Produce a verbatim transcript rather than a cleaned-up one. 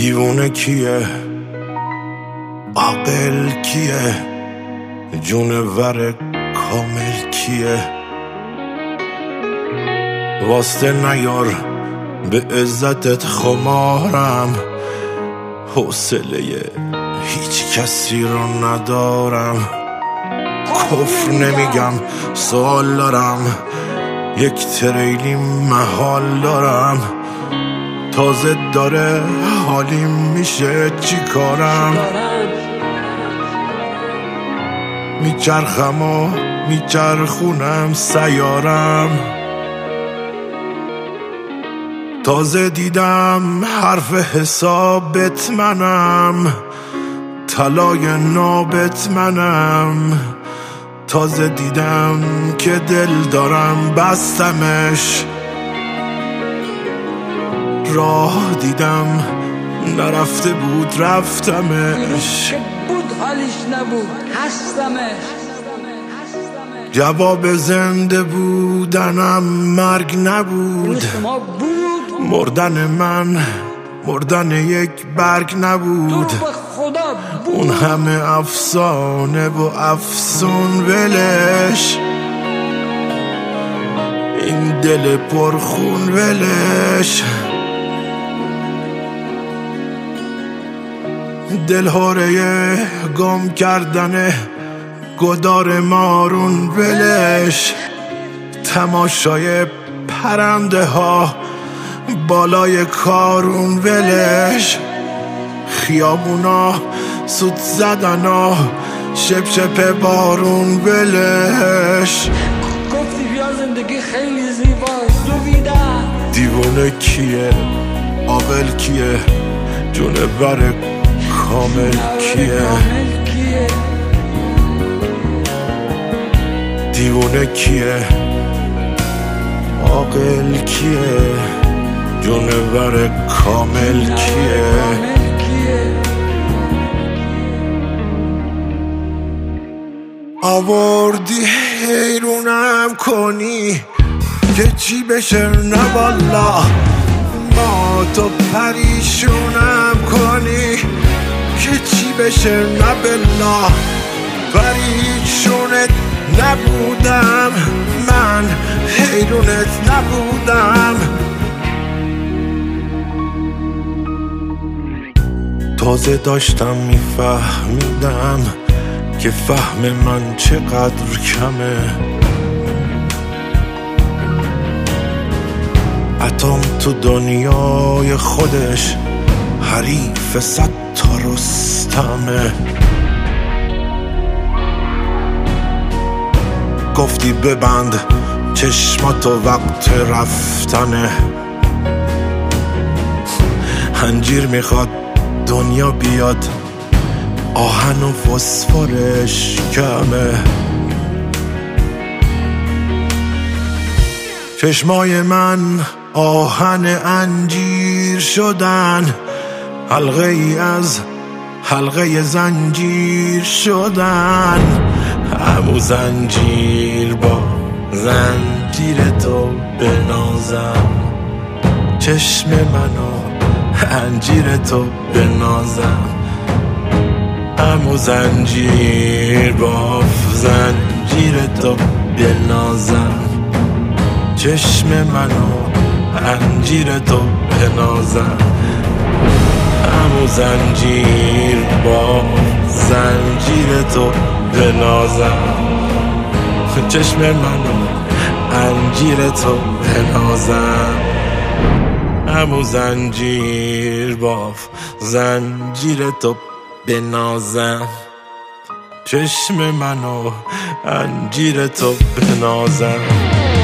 دیوونه کیه، عاقل کیه، جونور کامل کیه؟ واسطه نیار به عزتت خمارم، حوصله هیچ کسی رو ندارم. کفر نمیگم سوال دارم، یک تریلی محال دارم. تازه داره حالیم میشه چی کارم؟ میچرخم و میچرخونم سیارم. تازه دیدم حرف حسابت منم، طلای نابت منم. تازه دیدم که دل دارم بستمش، راه دیدم نرفته بود رفتمش. بود حالیش نبود هستمش. جواب زنده بودنم مرگ نبود، مردن من مردن یک برگ نبود. اون همه افسانه و افسون ولش، این دل پرخون ولش. دلهوره گم کردن گدار مارون ولش. تماشای پرنده ها بالای کارون ولش. خیابونا سوت زدنا شپ شپ بارون ولش. گفتی بیا زندگی خیلی زیباست دویدن. دیوونه کیه، عاقل کیه، جونور کامل کیه؟ دیوونه کیه، عاقل کیه، جونور کامل کیه؟ آوردی حیرونم کنی که چی بشه، نه والا ما تو پریشونم کنی که چی بشه، نه بلا پریشونت نبودم من، حیرونت نبودم. تازه داشتم میفهمیدم که فهم من چقدر کمه. اتم تو دنیای خودش حریف صد تا رستمه. گفتی ببند چشماتو وقت رفتنه، انجیر میخواد دنیا بیاد آهن و فسفرش کمه. چشمای من آهن انجیر شدن، حلقه ای از حلقه زنجیر شدن. همو زنجیر با زنجیر تو بنازم، چشم منو انجیر تو بنازم. همو زنجیر با زنجیر تو بنازم، چشم منو انجیر تو بنازم. همو زنجیر با زنجیر تو بنازم، چشم منو انجیر تو بنازم. همو زنجیر با زنجیر تو بنازم، چشم منو انجیر تو بنازم.